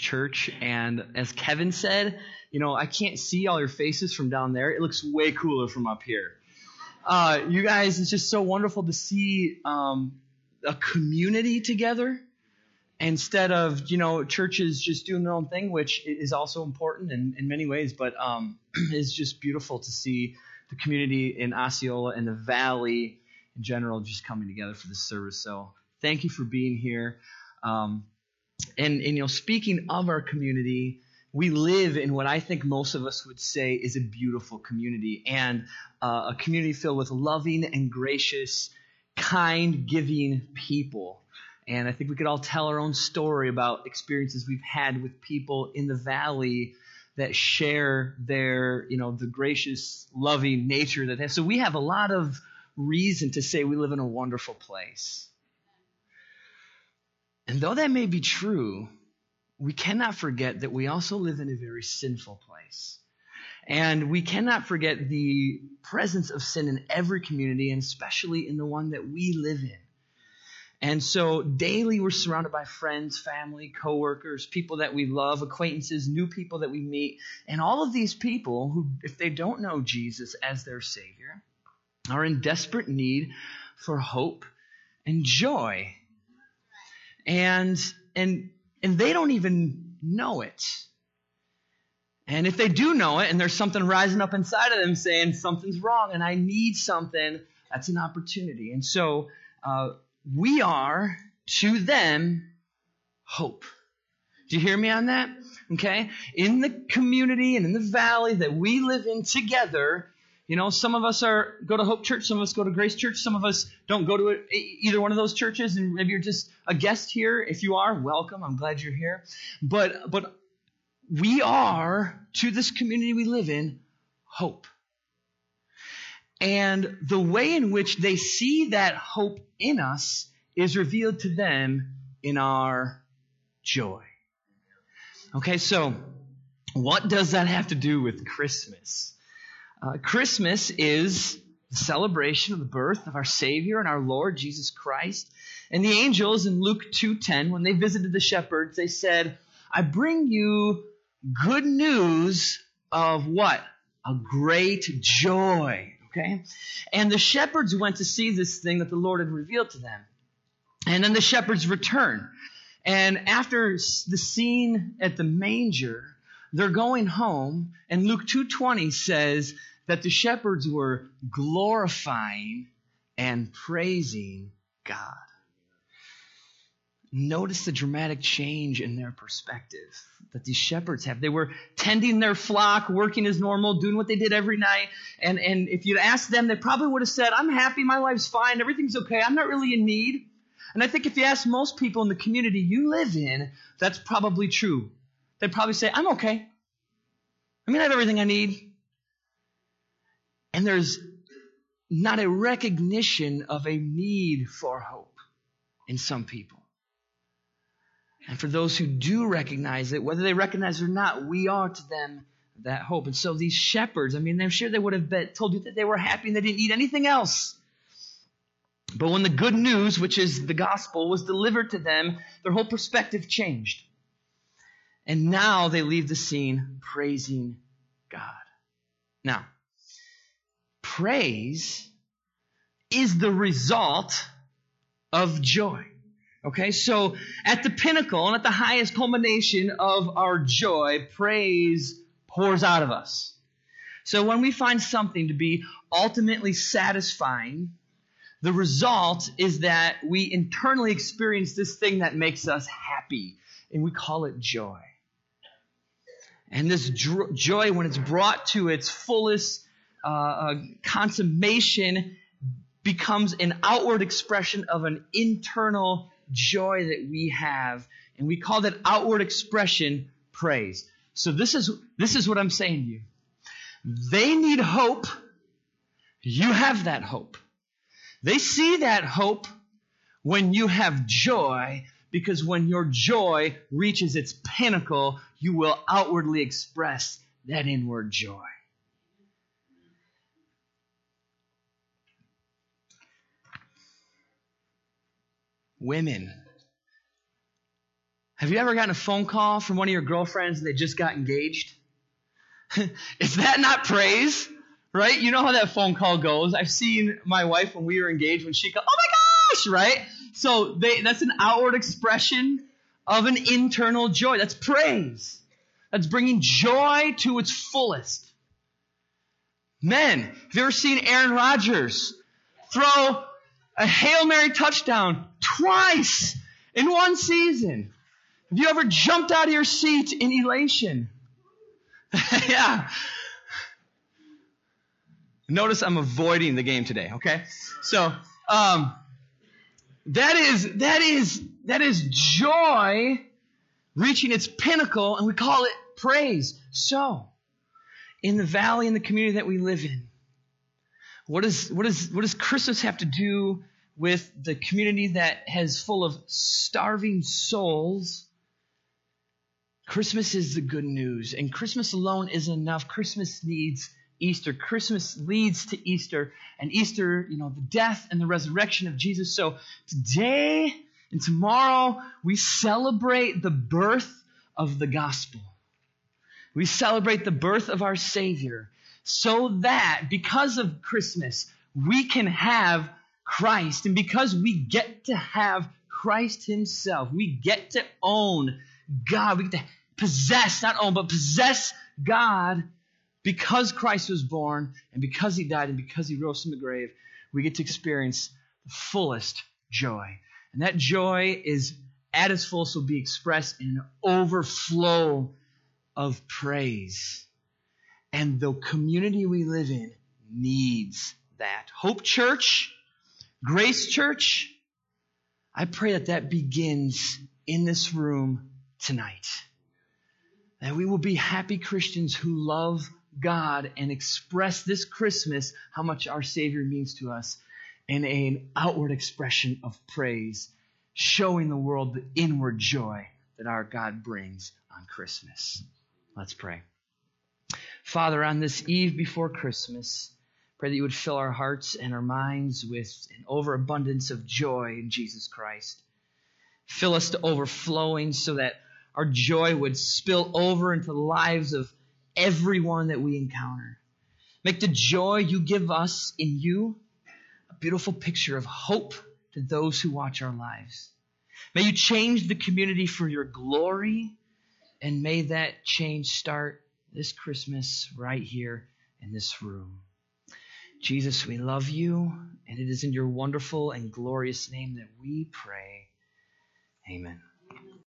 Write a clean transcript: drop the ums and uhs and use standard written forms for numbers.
church. And as Kevin said, I can't see all your faces from down there. It looks way cooler from up here. You guys, it's just so wonderful to see a community together instead of, churches just doing their own thing, which is also important in many ways. But it's just beautiful to see the community in Osceola and the Valley in general just coming together for this service. So thank you for being here. And speaking of our community, we live in what I think most of us would say is a beautiful community, and a community filled with loving and gracious, kind, giving people. And I think we could all tell our own story about experiences we've had with people in the Valley that share their, the gracious, loving nature that they have. So we have a lot of reason to say we live in a wonderful place. And though that may be true, we cannot forget that we also live in a very sinful place. And we cannot forget the presence of sin in every community, and especially in the one that we live in. And so daily we're surrounded by friends, family, coworkers, people that we love, acquaintances, new people that we meet. And all of these people who, if they don't know Jesus as their Savior, are in desperate need for hope and joy. And they don't even know it. And if they do know it, and there's something rising up inside of them saying something's wrong and I need something, that's an opportunity. And so we are, to them, hope. Do you hear me on that? Okay? In the community and in the valley that we live in together, some of us go to Hope Church, some of us go to Grace Church, some of us don't go to either one of those churches, and maybe you're just a guest here. If you are, welcome. I'm glad you're here. But we are, to this community we live in, hope. And the way in which they see that hope in us is revealed to them in our joy. Okay, so what does that have to do with Christmas? Christmas is the celebration of the birth of our Savior and our Lord Jesus Christ. And the angels in Luke 2:10, when they visited the shepherds, they said, I bring you good news of what? A great joy. Okay? And the shepherds went to see this thing that the Lord had revealed to them. And then the shepherds return. And after the scene at the manger, they're going home, and Luke 2:20 says that the shepherds were glorifying and praising God. Notice the dramatic change in their perspective that these shepherds have. They were tending their flock, working as normal, doing what they did every night. And if you'd asked them, they probably would have said, I'm happy, my life's fine, everything's okay, I'm not really in need. And I think if you ask most people in the community you live in, that's probably true. They'd probably say, I'm okay. I have everything I need. And there's not a recognition of a need for hope in some people. And for those who do recognize it, whether they recognize it or not, we are to them that hope. And so these shepherds, I'm sure they would have told you that they were happy and they didn't need anything else. But when the good news, which is the gospel, was delivered to them, their whole perspective changed. And now they leave the scene praising God. Now, praise is the result of joy. Okay, so at the pinnacle and at the highest culmination of our joy, praise pours out of us. So when we find something to be ultimately satisfying, the result is that we internally experience this thing that makes us happy, and we call it joy. And this joy, when it's brought to its fullest consummation, becomes an outward expression of an internal joy that we have, and we call that outward expression praise. So this is what I'm saying to you. They need hope. You have that hope. They see that hope when you have joy, because when your joy reaches its pinnacle, you will outwardly express that inward joy. Women Have you ever gotten a phone call from one of your girlfriends and they just got engaged? Is that not praise? Right? You know how that phone call goes. I've seen my wife when we were engaged when she goes, oh my gosh, right? So that's an outward expression of an internal joy. That's praise. That's bringing joy to its fullest. Men, have you ever seen Aaron Rodgers throw a Hail Mary touchdown twice in one season? Have you ever jumped out of your seat in elation? Yeah. Notice I'm avoiding the game today, okay? So, that is joy reaching its pinnacle, and we call it praise. So, in the valley, in the community that we live in, what does Christmas have to do with the community that is full of starving souls? Christmas is the good news, and Christmas alone isn't enough. Christmas needs Easter. Christmas leads to Easter, and Easter, the death and the resurrection of Jesus. So today and tomorrow, we celebrate the birth of the gospel. We celebrate the birth of our Savior so that because of Christmas, we can have Christ. And because we get to have Christ himself, we get to own God. We get to possess, not own, but possess God because Christ was born and because he died and because he rose from the grave. We get to experience the fullest joy. And that joy is at its fullest will be expressed in an overflow of praise. And the community we live in needs that. Hope Church, Grace Church, I pray that begins in this room tonight. That we will be happy Christians who love God and express this Christmas how much our Savior means to us in an outward expression of praise, showing the world the inward joy that our God brings on Christmas. Let's pray. Father, on this eve before Christmas, pray that you would fill our hearts and our minds with an overabundance of joy in Jesus Christ. Fill us to overflowing so that our joy would spill over into the lives of everyone that we encounter. Make the joy you give us in you a beautiful picture of hope to those who watch our lives. May you change the community for your glory, and may that change start this Christmas right here in this room. Jesus, we love you, and it is in your wonderful and glorious name that we pray. Amen.